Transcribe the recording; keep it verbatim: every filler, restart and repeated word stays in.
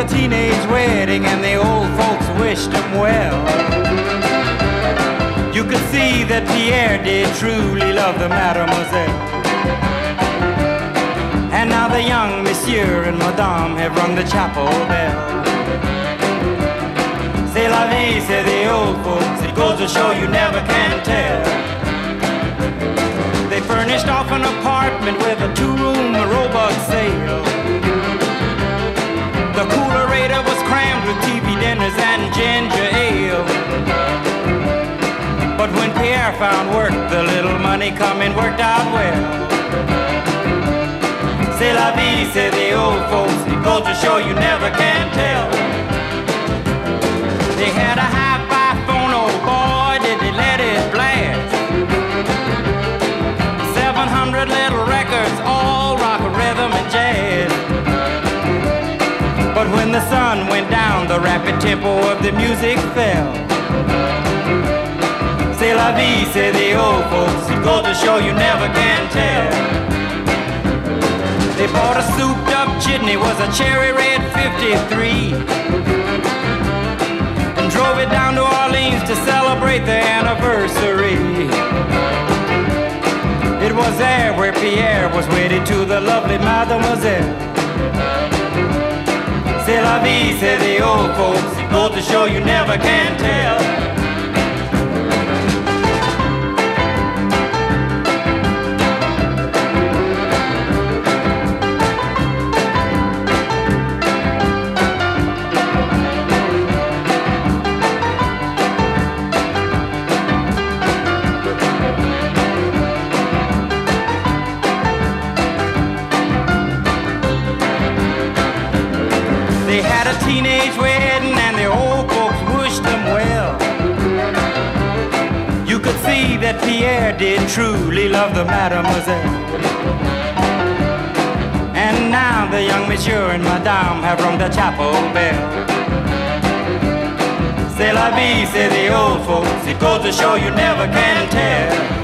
a teenage wedding and the old folks wished him well. You could see that Pierre did truly love the mademoiselle. And now the young monsieur and madame have rung the chapel bell. C'est la vie, say the old folks, it goes to show you never can tell. They furnished off an apartment with a two-room robot sale. The coolerator was crammed with T V dinners and ginger ale. But when Pierre found work, the little money coming worked out well. C'est la vie, say the old folks, it goes to show you never can tell. They had a hi-fi phone, oh boy, did they let it blast. Seven hundred little records, all rock, rhythm, and jazz. But when the sun went down, the rapid tempo of the music fell. C'est la vie, say the old folks, it goes to show you never can tell. They bought a souped-up jitney, was a cherry red fifty-three, and drove it down to Orleans to celebrate their anniversary. It was there where Pierre was wedded to the lovely mademoiselle. C'est la vie, say the old folks, it goes to show you never can tell. They had a teenage wedding and the old folks wished them well. You could see that Pierre did truly love the mademoiselle. And now the young monsieur and madame have rung the chapel bell. C'est la vie, say the old folks, it goes to show you never can tell.